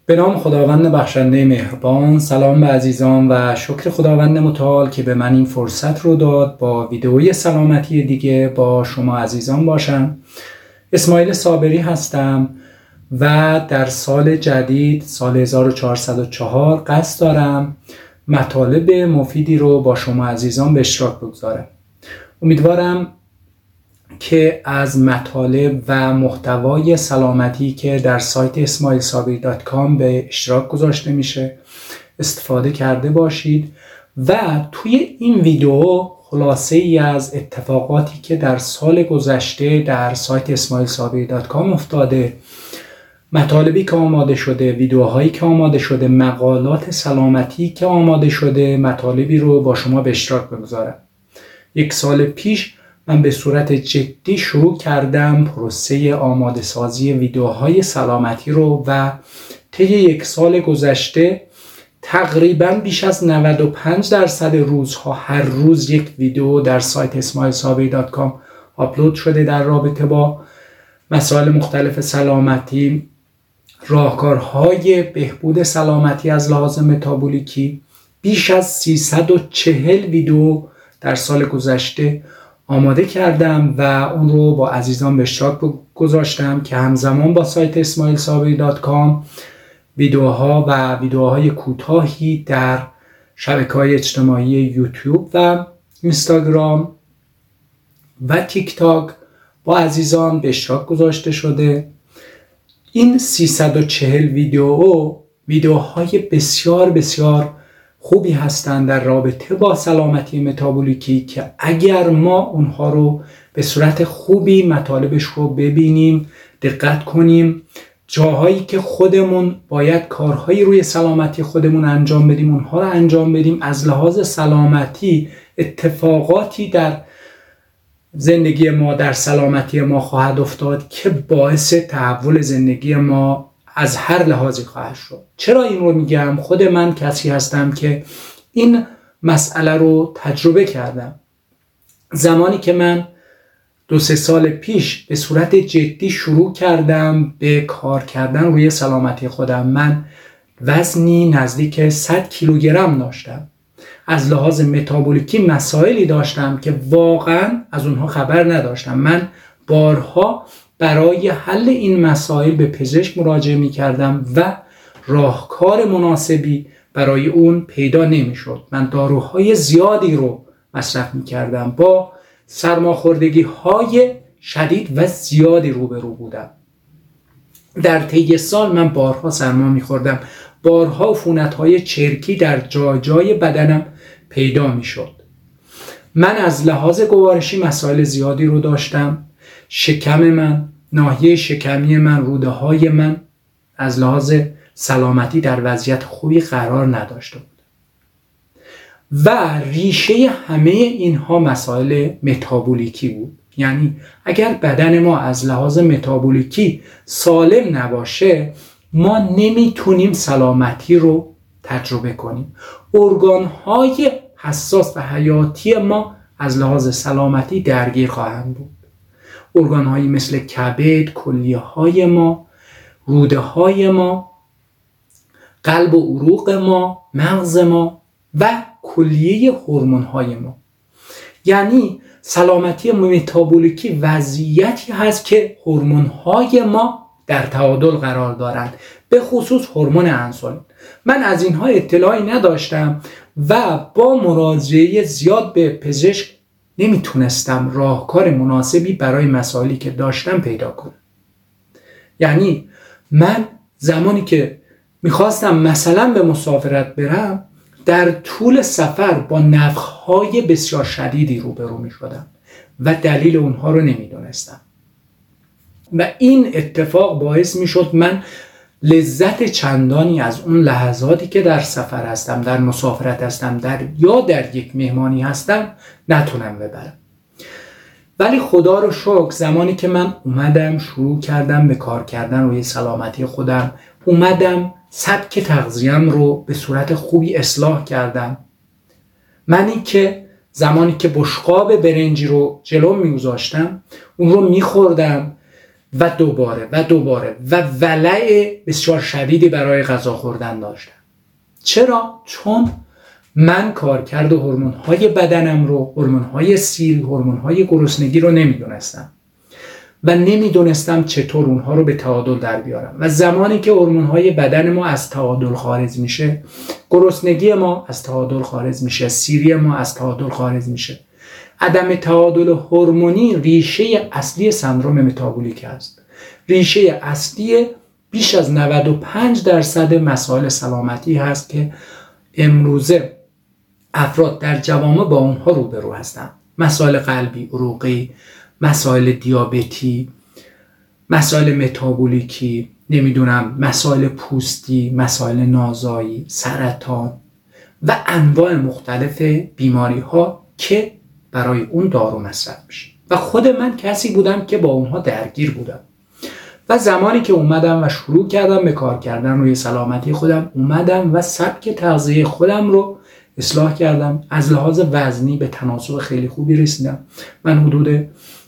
به نام خداوند بخشنده مهربان. سلام به عزیزان و شکر خداوند متعال که به من این فرصت رو داد با ویدئوی سلامتی دیگه با شما عزیزان باشم. اسماعیل صابری هستم و در سال جدید سال 1404 قصد دارم مطالب مفیدی رو با شما عزیزان به اشتراک بگذارم. امیدوارم که از مطالب و محتوای سلامتی که در سایت ismailsaberi.com به اشتراک گذاشته میشه استفاده کرده باشید و توی این ویدیو خلاصه ای از اتفاقاتی که در سال گذشته در سایت ismailsaberi.com افتاده، مطالبی که آماده شده، ویدیوهایی که آماده شده، مقالات سلامتی که آماده شده، مطالبی رو با شما به اشتراک بگذارم. 1 سال پیش من به صورت جدی شروع کردم پروسه آماده سازی ویدیوهای سلامتی رو و طی 1 سال گذشته تقریبا بیش از 95% روزها هر روز یک ویدیو در سایت ismailsaberi.com آپلود شده در رابطه با مسائل مختلف سلامتی، راهکارهای بهبود سلامتی از لحاظ متابولیکی. بیش از 340 ویدیو در سال گذشته آماده کردم و اون رو با عزیزان به اشتراک گذاشتم که همزمان با سایت ismailsaberi.com ویدیوهای کوتاهی در شبکه‌های اجتماعی یوتیوب و اینستاگرام و تیک تاک با عزیزان به اشتراک گذاشته شده. این 340 ویدیوهای بسیار بسیار خوبی هستند در رابطه با سلامتی متابولیکی که اگر ما اونها رو به صورت خوبی مطالبش رو ببینیم، دقت کنیم، جاهایی که خودمون باید کارهایی روی سلامتی خودمون انجام بدیم اونها رو انجام بدیم. از لحاظ سلامتی اتفاقاتی در زندگی ما، در سلامتی ما خواهد افتاد که باعث تحول زندگی ما از هر لحاظی خواهد شد. چرا این رو میگم؟ خود من کسی هستم که این مسئله رو تجربه کردم. زمانی که من 2-3 سال پیش به صورت جدی شروع کردم به کار کردن روی سلامتی خودم، من وزنی نزدیک 100 کیلوگرم داشتم. از لحاظ متابولیکی مسائلی داشتم که واقعا از اونها خبر نداشتم. من بارها برای حل این مسائل به پزشک مراجعه می کردم و راهکار مناسبی برای اون پیدا نمی شد. من داروهای زیادی رو مصرف می کردم، با سرماخوردگی های شدید و زیادی روبرو بودم. در طی سال من بارها سرما می خوردم، بارها عفونت های چرکی در جای بدنم پیدا می شد. من از لحاظ گوارشی مسائل زیادی رو داشتم. شکم من، ناحیه شکمی من، روده های من از لحاظ سلامتی در وضعیت خوبی قرار نداشته بود و ریشه همه اینها مسائل متابولیکی بود. یعنی اگر بدن ما از لحاظ متابولیکی سالم نباشه ما نمیتونیم سلامتی رو تجربه کنیم. ارگان‌های حساس و حیاتی ما از لحاظ سلامتی درگیر خواهند بود. ارگان‌هایی مثل کبد، کلیه‌های ما، روده‌های ما، قلب و عروق ما، مغز ما و کلیه هورمون‌های ما. یعنی سلامتی متابولیکی وضعیتی هست که هورمون‌های ما در تعادل قرار دارند، به خصوص هورمون انسولین. من از اینها اطلاعی نداشتم و با مراجعه زیاد به پزشک نمیتونستم راهکار مناسبی برای مسائلی که داشتم پیدا کنم. یعنی من زمانی که میخواستم مثلا به مسافرت برم در طول سفر با نفخهای بسیار شدیدی روبرو میشدم و دلیل اونها رو نمیدونستم و این اتفاق باعث میشد من لذت چندانی از اون لحظاتی که در سفر هستم، در مسافرت هستم، یا در یک مهمانی هستم نتونم ببرم. ولی خدا رو شکر زمانی که من اومدم شروع کردم به کار کردن روی سلامتی خودم، اومدم سبک تغذیه‌ام رو به صورت خوبی اصلاح کردم. منی که زمانی که بشقاب برنجی رو جلو میگذاشتم اون رو میخوردم و دوباره و دوباره و ولع بسیار شدیدی برای غذا خوردن داشتم. چرا؟ چون من کارکرد هورمون‌های بدنم رو، هورمون‌های سیر، هورمون‌های گرسنگی رو نمیدونستم و نمیدونستم چطور اونها رو به تعادل در بیارم. و زمانی که هورمون‌های بدن ما از تعادل خارج میشه، گرسنگی ما از تعادل خارج میشه، سیری ما از تعادل خارج میشه. عدم تعادل هورمونی ریشه اصلی سندرم متابولیک است. ریشه اصلی بیش از 95% مسائل سلامتی هست که امروزه افراد در جوامع با اونها روبرو هستند. مسائل قلبی، عروقی، مسائل دیابتی، مسائل متابولیکی، مسائل پوستی، مسائل نازایی، سرطان و انواع مختلف بیماری ها که برای اون دارو مصرف میشه. و خود من کسی بودم که با اونها درگیر بودم و زمانی که اومدم و شروع کردم به کار کردن روی سلامتی خودم، اومدم و سبک تغذیه خودم رو اصلاح کردم. از لحاظ وزنی به تناسب خیلی خوبی رسیدم. من حدود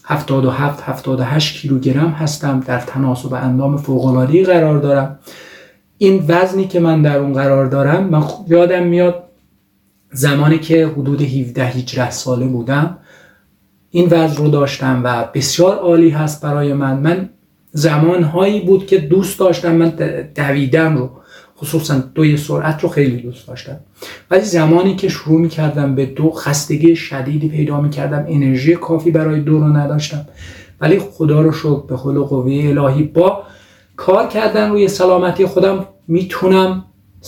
77-78 کیلوگرم هستم، در تناسب اندام فوق‌العاده‌ای قرار دارم. این وزنی که من در اون قرار دارم، من یادم میاد زمانی که حدود 17-18 ساله بودم این وزن رو داشتم و بسیار عالی هست برای من زمانهایی بود که دوست داشتم من دویدن رو، خصوصا دوی سرعت رو خیلی دوست داشتم، ولی زمانی که شروع می‌کردم به دو، خستگی شدیدی پیدا می‌کردم، انرژی کافی برای دو رو نداشتم. ولی خدا رو شکر به حول و قوه الهی با کار کردن روی سلامتی خودم میتونم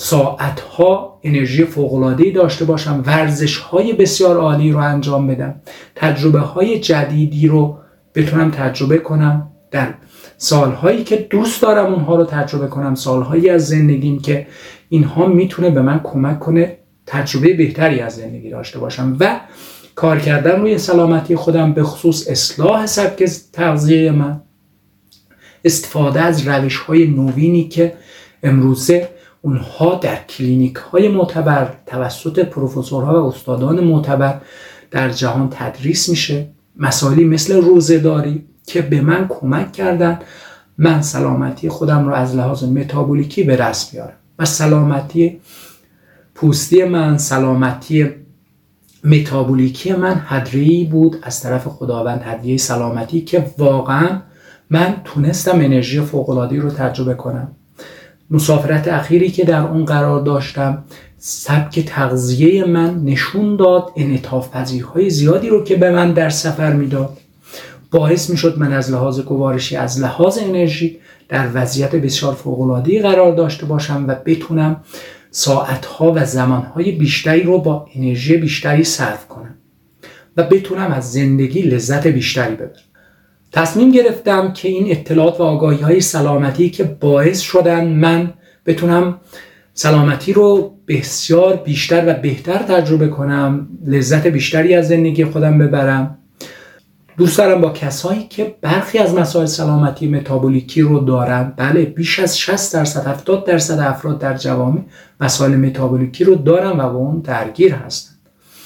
ساعتها انرژی فوق‌العاده‌ای داشته باشم، ورزش‌های بسیار عالی رو انجام بدم، تجربه‌های جدیدی رو بتونم تجربه کنم در سالهایی که دوست دارم اونها رو تجربه کنم، سالهایی از زندگیم که اینها میتونه به من کمک کنه تجربه بهتری از زندگی داشته باشم. و کار کردن روی سلامتی خودم به خصوص اصلاح سبک تغذیه من، استفاده از روش‌های نوینی که امروزه اونها در کلینیک‌های معتبر توسط پروفسورها و استادان معتبر در جهان تدریس میشه، مسائلی مثل روزه‌داری که به من کمک کردن من سلامتی خودم رو از لحاظ متابولیکی به دست بیارم و سلامتی پوستی من، سلامتی متابولیکی من هدیه‌ای بود از طرف خداوند، هدیه سلامتی که واقعا من تونستم انرژی فوق‌العاده‌ای رو تجربه کنم. مسافرت اخیری که در اون قرار داشتم، سبک تغذیه من نشون داد انعطاف پذیری‌های زیادی رو که به من در سفر میداد، باعث میشد من از لحاظ گوارشی، از لحاظ انرژی در وضعیت بسیار فوق‌العاده‌ای قرار داشته باشم و بتونم ساعتها و زمانهای بیشتری رو با انرژی بیشتری صرف کنم و بتونم از زندگی لذت بیشتری ببرم. تصمیم گرفتم که این اطلاعات و آگاهی‌های سلامتی که باعث شدن من بتونم سلامتی رو بسیار بیشتر و بهتر تجربه کنم، لذت بیشتری از زندگی خودم ببرم، دوست دارم با کسایی که برخی از مسائل سلامتی متابولیکی رو دارن، بله بیش از 60% 70% افراد در جوامع مسائل متابولیکی رو دارن و با اون درگیر هستن،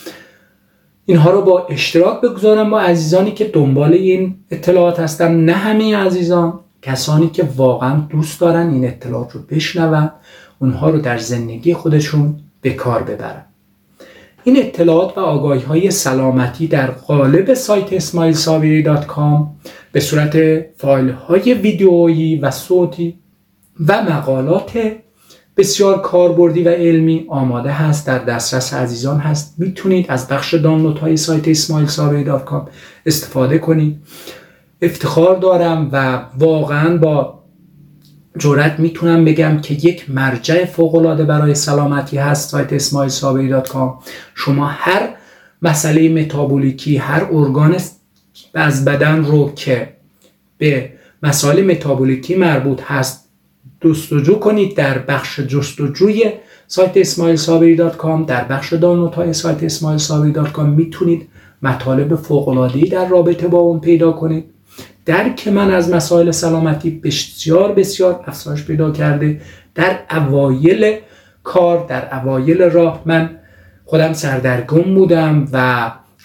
اینها رو با اشتراک بگذارم با عزیزانی که دنبال این اطلاعات هستن. نه همه عزیزان، کسانی که واقعا دوست دارن این اطلاعات رو بشنون، اونها رو در زندگی خودشون به کار ببرن. این اطلاعات و آگاهی‌های سلامتی در قالب سایت ismailsabiri.com به صورت فایل‌های ویدئویی و صوتی و مقالات بسیار کاربردی و علمی آماده هست، در دسترس عزیزان هست. میتونید از بخش دانلودهای سایت ismailsabiri.com استفاده کنید. افتخار دارم و واقعاً با جرأت میتونم بگم که یک مرجع فوق‌العاده برای سلامتی هست سایت ismailsabiri.com. شما هر مسئله متابولیکی، هر ارگان از بدن رو که به مسائل متابولیکی مربوط هست جستجو کنید در بخش جستجوی سایت ismailsabiri.com. در بخش دانلودهای سایت ismailsabiri.com میتونید مطالب فوق‌العاده‌ای در رابطه با اون پیدا کنید. درک من از مسائل سلامتی بسیار بسیار افزایش پیدا کرده. در اوایل کار، در اوایل راه من خودم سردرگم بودم و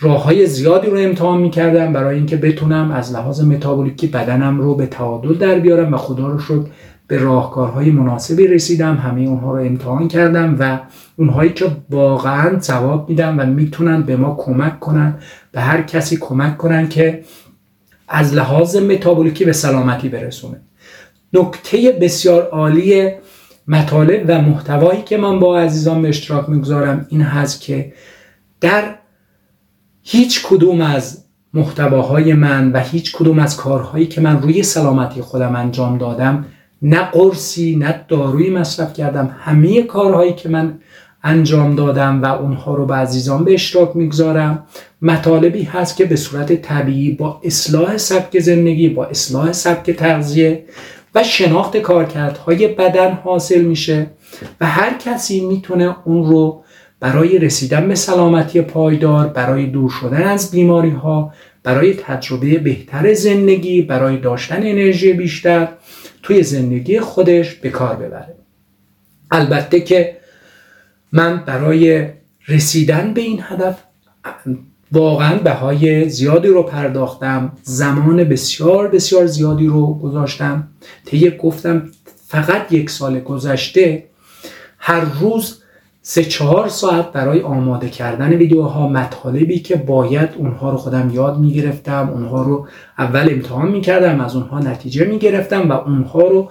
راه‌های زیادی رو امتحان می‌کردم برای اینکه بتونم از لحاظ متابولیکی بدنم رو به تعادل در بیارم و خدا رو شکر به راهکارهای مناسبی رسیدم. همه اونها رو امتحان کردم و اونهایی که واقعا ثواب میدن و میتونن به ما کمک کنن، به هر کسی کمک کنن که از لحاظ متابولیکی به سلامتی برسونه. نکته بسیار عالی مطالب و محتوایی که من با عزیزان به اشتراک میگذارم این هست که در هیچ کدوم از محتواهای من و هیچ کدوم از کارهایی که من روی سلامتی خودم انجام دادم، نه قرصی نه دارویی مصرف کردم. همه کارهایی که من انجام دادم و اونها رو به عزیزان به اشتراک میگذارم مطالبی هست که به صورت طبیعی با اصلاح سبک زندگی، با اصلاح سبک تغذیه و شناخت کارکردهای بدن حاصل میشه و هر کسی میتونه اون رو برای رسیدن به سلامتی پایدار، برای دور شدن از بیماری ها، برای تجربه بهتر زندگی، برای داشتن انرژی بیشتر توی زندگی خودش به کار ببره. البته که من برای رسیدن به این هدف واقعا بهای زیادی رو پرداختم، زمان بسیار بسیار زیادی رو گذاشتم. گفتم فقط 1 سال گذشته هر روز 3-4 ساعت برای آماده کردن ویدیوها، مطالبی که باید اونها رو خودم یاد میگرفتم، اونها رو اول امتحان میکردم، از اونها نتیجه میگرفتم و اونها رو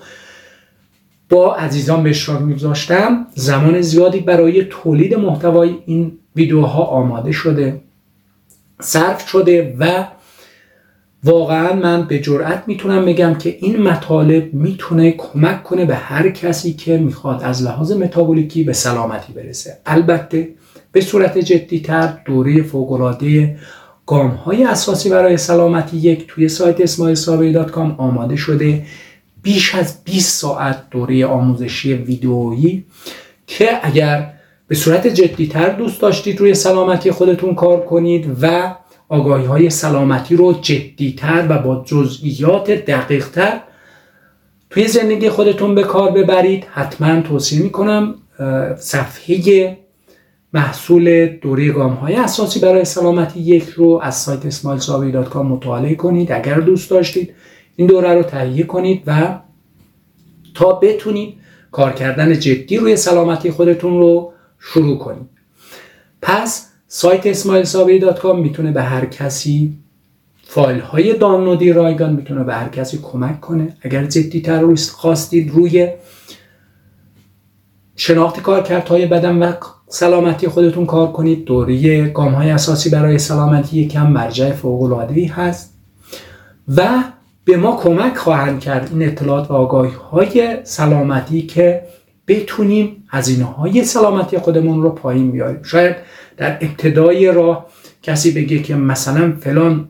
با عزیزان به اشتراک میگذاشتم. زمان زیادی برای تولید محتوای این ویدیوها آماده شده، صرف شده و واقعا من به جرئت میتونم بگم که این مطالب میتونه کمک کنه به هر کسی که میخواد از لحاظ متابولیکی به سلامتی برسه. البته به صورت جدی‌تر دوره فوق‌العاده گام‌های اساسی برای سلامتی 1 توی سایت ismailsabei.com آماده شده. بیش از 20 ساعت دوره آموزشی ویدئویی که اگر به صورت جدی‌تر دوست داشتید روی سلامتی خودتون کار کنید و آگاهی‌های سلامتی رو جدی‌تر و با جزئیات دقیق‌تر توی زندگی خودتون به کار ببرید، حتما توصیه می‌کنم صفحه محصول دوره گام‌های اساسی برای سلامتی 1 رو از سایت ismailsabei.com مطالعه کنید. اگر دوست داشتید این دوره رو تهیه کنید و تا بتونید کار کردن جدی روی سلامتی خودتون رو شروع کنید. پس سایت ismailsabei.com میتونه به هر کسی، فایل های دانلودی رایگان میتونه به هر کسی کمک کنه. اگر جدی‌تر رو خواستید روی شناخت کارکردهای بدن و سلامتی خودتون کار کنید، دوره گام‌های اساسی برای سلامتی یکم مرجع فوق‌العاده‌ای هست و به ما کمک خواهند کرد این اطلاعات و آگاهی‌های سلامتی که بتونیم هزینه‌های سلامتی خودمون رو پایین بیاریم. شاید در ابتدای راه کسی بگه که مثلا فلان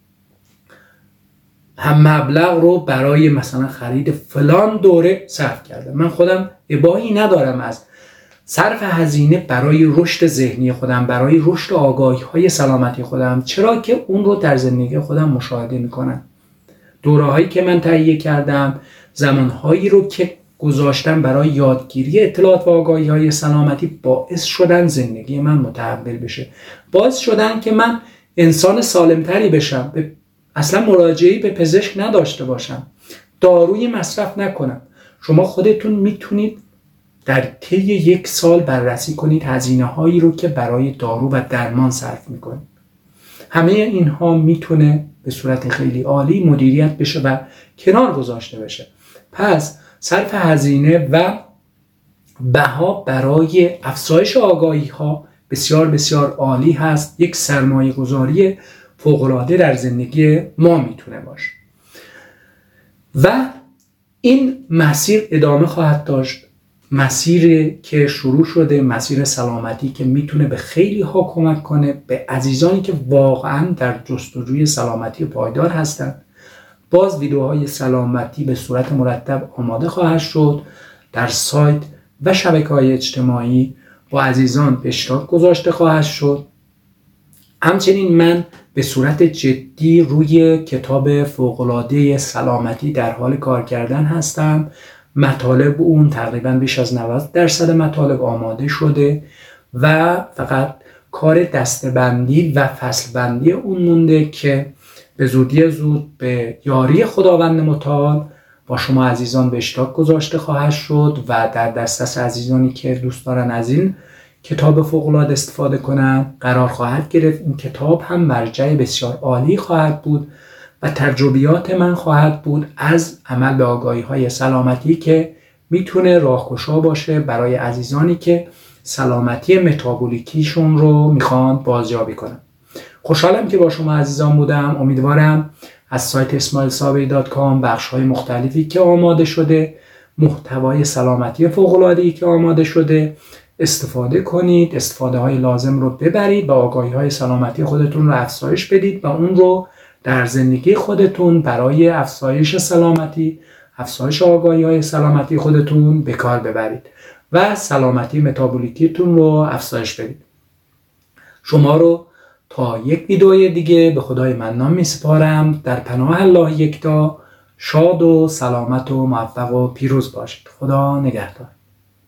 هم مبلغ رو برای مثلا خرید فلان دوره صرف کرده. من خودم ابایی ندارم از صرف هزینه برای رشد ذهنی خودم، برای رشد آگاهی‌های سلامتی خودم، چرا که اون رو در زندگی خودم مشاهده می‌کنم. دوره‌هایی که من تهیه کردم، زمانهایی رو که گذاشتم برای یادگیری اطلاعات و آگاهی‌های سلامتی باعث شدن زندگی من متحول بشه، باعث شدن که من انسان سالمتری بشم، اصلا مراجعه‌ای به پزشک نداشته باشم، دارویی مصرف نکنم. شما خودتون میتونید در طی 1 سال بررسی کنید هزینه‌هایی رو که برای دارو و درمان صرف میکنید. همه اینها میتونه به صورت خیلی عالی مدیریت بشه و کنار گذاشته بشه. پس صرف هزینه و بها برای افزایش آگاهی‌ها بسیار بسیار عالی هست. یک سرمایه گذاری فوق‌العاده در زندگی ما میتونه باشه و این مسیر ادامه خواهد داشت. مسیری که شروع شده، مسیر سلامتی که میتونه به خیلی ها کمک کنه، به عزیزانی که واقعا در جستجوی سلامتی پایدار هستند. باز ویدیوهای سلامتی به صورت مرتب آماده خواهد شد، در سایت و شبکه‌های اجتماعی با عزیزان به اشتراک گذاشته خواهد شد. همچنین من به صورت جدی روی کتاب فوق‌العاده سلامتی در حال کار کردن هستم. مطالب اون تقریبا بیش از 90% مطالب آماده شده و فقط کار دسته‌بندی و فصلبندی اون مونده که به زودی زود به یاری خداوند متعال با شما عزیزان به اشتراک گذاشته خواهد شد و در دسترس عزیزانی که دوست دارن از این کتاب فوق‌العاده استفاده کنن قرار خواهد گرفت. این کتاب هم مرجع بسیار عالی خواهد بود و تجربیات من خواهد بود از عمل به آگاهی‌های سلامتی که میتونه راهگشا باشه برای عزیزانی که سلامتی متابولیکیشون رو میخوان بازیابی کنن. خوشحالم که با شما عزیزان بودم. امیدوارم از سایت ismailsaberi.com بخش‌های مختلفی که آماده شده، محتوای سلامتی فوق‌العاده‌ای که آماده شده استفاده کنید، استفاده های لازم رو ببرید و آگاهی های سلامتی خودتون رو افزایش بدید و اون رو در زندگی خودتون برای افزایش سلامتی، افزایش آگاهی های سلامتی خودتون به کار ببرید و سلامتی متابولیکیتون رو افزایش بدید. شما رو تا یک ویدئوی دیگه به خدای منان می سپارم. در پناه الله یکتا. شاد و سلامت و موفق و پیروز باشید. خدا نگهدار.